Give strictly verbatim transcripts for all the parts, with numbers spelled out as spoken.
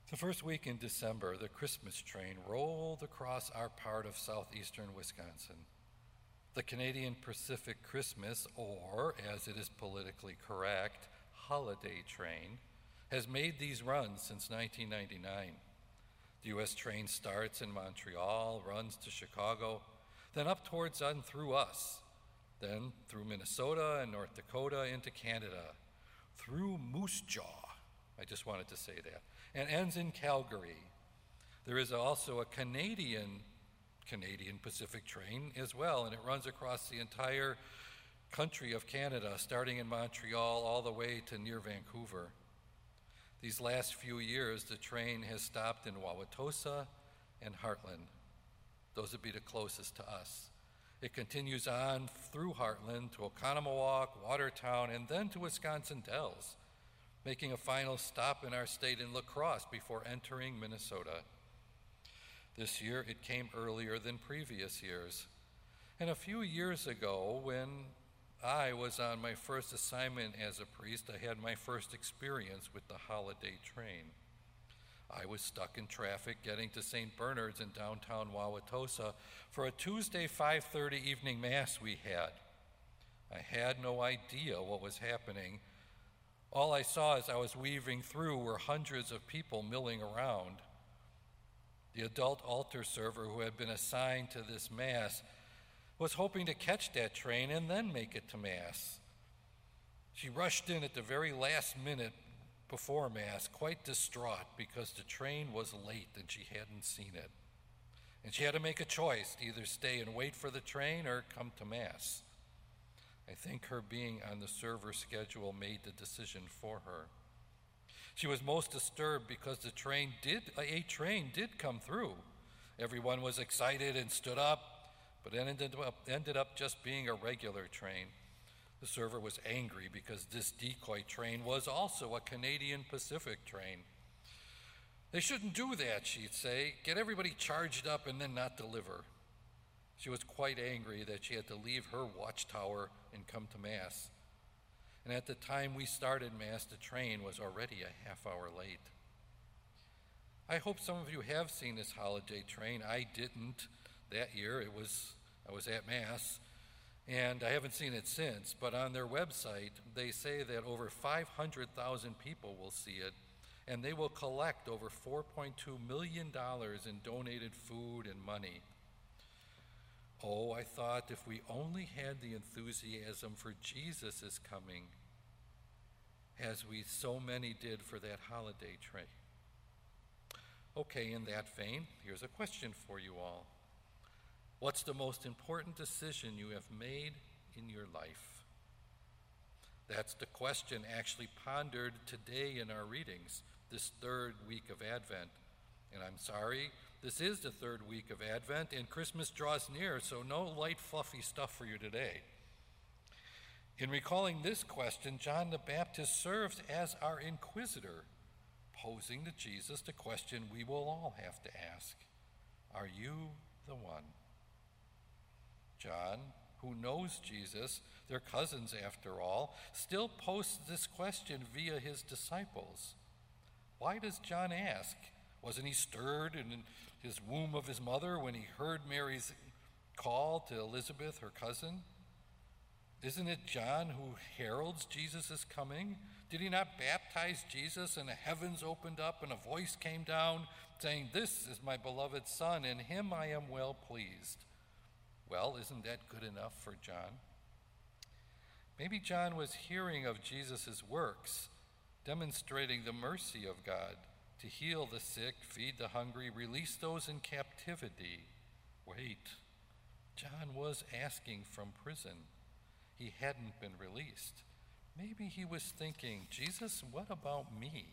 The first week in December, the Christmas train rolled across our part of southeastern Wisconsin. The Canadian Pacific Christmas, or as it is politically correct, holiday train, has made these runs since nineteen ninety-nine. The U S train starts in Montreal, runs to Chicago, then up towards and through us, then through Minnesota and North Dakota into Canada, through Moose Jaw, I just wanted to say that, and ends in Calgary. There is also a Canadian Canadian Pacific train as well, and it runs across the entire country of Canada, starting in Montreal all the way to near Vancouver. These last few years, the train has stopped in Wauwatosa and Heartland. Those would be the closest to us. It continues on through Heartland to Oconomowoc, Watertown, and then to Wisconsin Dells, making a final stop in our state in La Crosse before entering Minnesota. This year, it came earlier than previous years. And a few years ago, when I was on my first assignment as a priest, I had my first experience with the holiday train. I was stuck in traffic getting to Saint Bernard's in downtown Wauwatosa for a Tuesday five thirty evening mass we had. I had no idea what was happening. All I saw as I was weaving through were hundreds of people milling around. The adult altar server who had been assigned to this mass was hoping to catch that train and then make it to Mass. She rushed in at the very last minute before Mass, quite distraught because the train was late and she hadn't seen it. And she had to make a choice, to either stay and wait for the train or come to Mass. I think her being on the server schedule made the decision for her. She was most disturbed because the train did, a train did come through. Everyone was excited and stood up, but it ended up, ended up just being a regular train. The server was angry because this decoy train was also a Canadian Pacific train. They shouldn't do that, she'd say, get everybody charged up and then not deliver. She was quite angry that she had to leave her watchtower and come to Mass. And at the time we started Mass, the train was already a half hour late. I hope some of you have seen this holiday train. I didn't that year. It was I was at Mass, and I haven't seen it since, but on their website, they say that over five hundred thousand people will see it, and they will collect over four point two million dollars in donated food and money. Oh, I thought if we only had the enthusiasm for Jesus' coming, as we so many did for that holiday train. Okay, in that vein, here's a question for you all. What's the most important decision you have made in your life? That's the question actually pondered today in our readings, this third week of Advent. And I'm sorry, this is the third week of Advent, and Christmas draws near, so no light, fluffy stuff for you today. In recalling this question, John the Baptist serves as our inquisitor, posing to Jesus the question we will all have to ask. Are you the one? John, who knows Jesus, their cousins after all, still posts this question via his disciples. Why does John ask? Wasn't he stirred in his womb of his mother when he heard Mary's call to Elizabeth, her cousin? Isn't it John who heralds Jesus' coming? Did he not baptize Jesus and the heavens opened up and a voice came down saying, "This is my beloved Son, in him I am well pleased"? Well, isn't that good enough for John? Maybe John was hearing of Jesus' works, demonstrating the mercy of God to heal the sick, feed the hungry, release those in captivity. Wait, John was asking from prison. He hadn't been released. Maybe he was thinking, Jesus, what about me?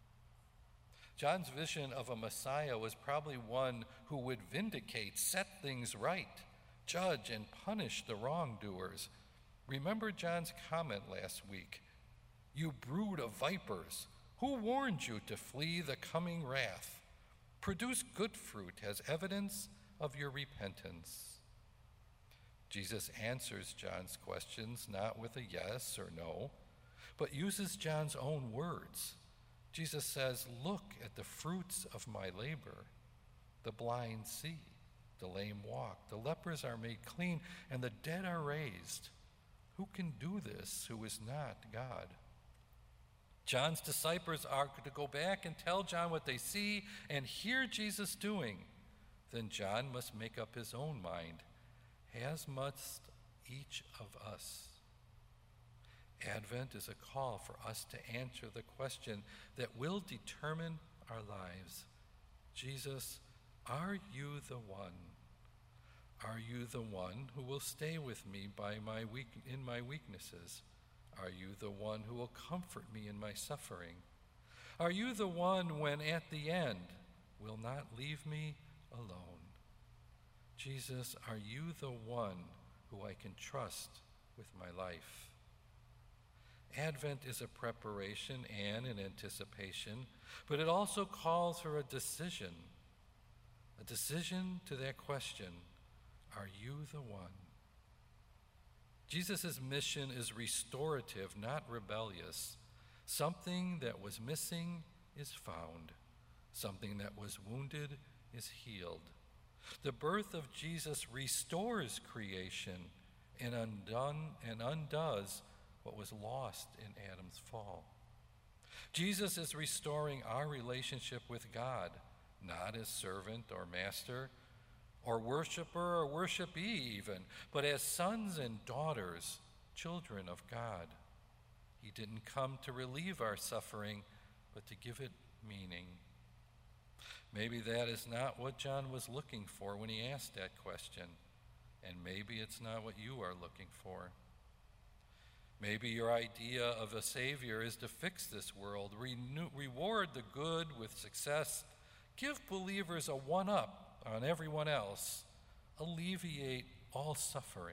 John's vision of a Messiah was probably one who would vindicate, set things right, judge and punish the wrongdoers. Remember John's comment last week, "You brood of vipers, who warned you to flee the coming wrath? Produce good fruit as evidence of your repentance." Jesus answers John's questions not with a yes or no, but uses John's own words. Jesus says, look at the fruits of my labor. The blind see, the lame walk, the lepers are made clean, and the dead are raised. Who can do this who is not God? John's disciples are to go back and tell John what they see and hear Jesus doing. Then John must make up his own mind, as must each of us. Advent is a call for us to answer the question that will determine our lives. Jesus, are you the one? Are you the one who will stay with me by my weak, in my weaknesses? Are you the one who will comfort me in my suffering? Are you the one when at the end will not leave me alone? Jesus, are you the one who I can trust with my life? Advent is a preparation and an anticipation, but it also calls for a decision. A decision to that question, are you the one? Jesus' mission is restorative, not rebellious. Something that was missing is found. Something that was wounded is healed. The birth of Jesus restores creation and undone and undoes what was lost in Adam's fall. Jesus is restoring our relationship with God, not as servant or master, or worshiper or worshipee even, but as sons and daughters, children of God. He didn't come to relieve our suffering, but to give it meaning. Maybe that is not what John was looking for when he asked that question, and maybe it's not what you are looking for. Maybe your idea of a Savior is to fix this world, renew, reward the good with success, give believers a one-up on everyone else, alleviate all suffering.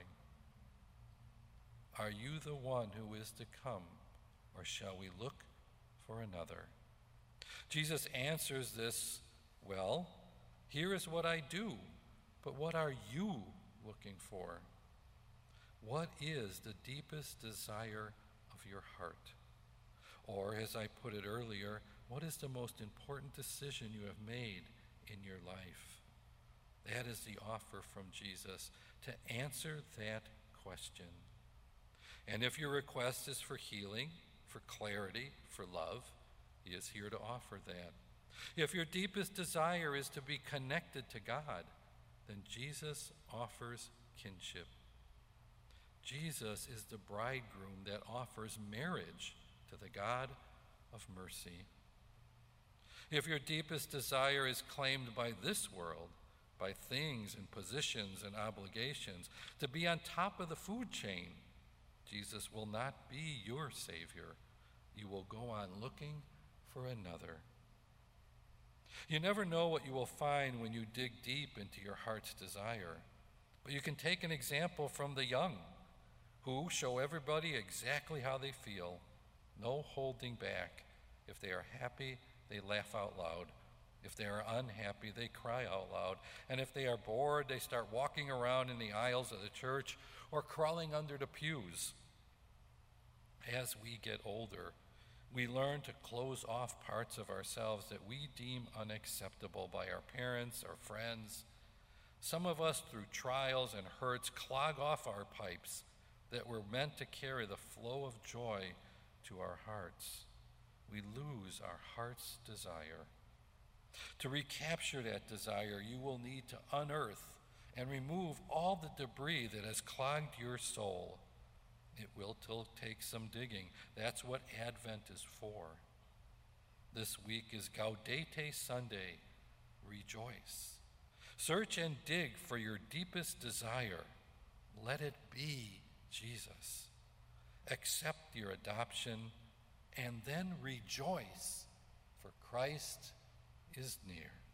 Are you the one who is to come, or shall we look for another? Jesus answers this, well, here is what I do, but what are you looking for? What is the deepest desire of your heart? Or, as I put it earlier, what is the most important decision you have made in your life? That is the offer from Jesus, to answer that question. And if your request is for healing, for clarity, for love, he is here to offer that. If your deepest desire is to be connected to God, then Jesus offers kinship. Jesus is the bridegroom that offers marriage to the God of mercy. If your deepest desire is claimed by this world, by things and positions and obligations, to be on top of the food chain, Jesus will not be your Savior. You will go on looking for another. You never know what you will find when you dig deep into your heart's desire. But you can take an example from the young, who show everybody exactly how they feel, no holding back. If they are happy, they laugh out loud. If they are unhappy, they cry out loud. And if they are bored, they start walking around in the aisles of the church or crawling under the pews. As we get older, we learn to close off parts of ourselves that we deem unacceptable by our parents or friends. Some of us, through trials and hurts, clog off our pipes that were meant to carry the flow of joy to our hearts. We lose our heart's desire. To recapture that desire, you will need to unearth and remove all the debris that has clogged your soul. It will take some digging. That's what Advent is for. This week is Gaudete Sunday. Rejoice. Search and dig for your deepest desire. Let it be Jesus. Accept your adoption and then rejoice, for Christ is near.